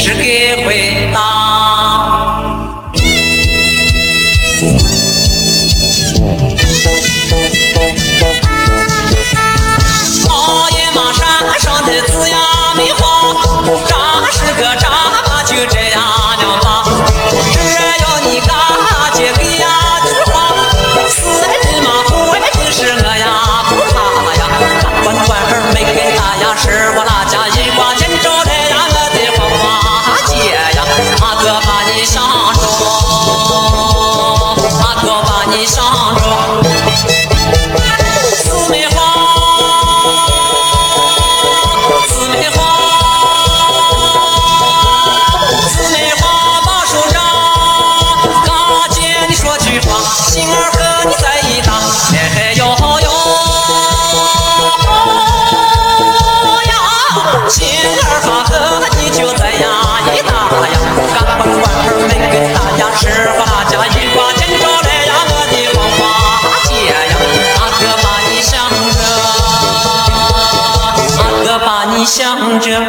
是给回答。熬夜马山上的子呀梅花，扎是个扎吧，就这样了吧。只要你嘎姐给呀句话，死人嘛不为的是我呀不怕呀。管儿没给大呀，是我那家一挂金州的呀，我的黄花姐呀，阿哥把你想着，阿哥把你想着。四梅花，四梅花，四梅花把手掌，嘎姐你说句话，心儿和你在一搭，嘿呦呦呀，心儿哈和你就在呀一搭呀，嘎嘣管儿没跟大家吃喝那家一挂金州的呀，我的黄花姐呀，阿哥把你想着，阿哥把你想着。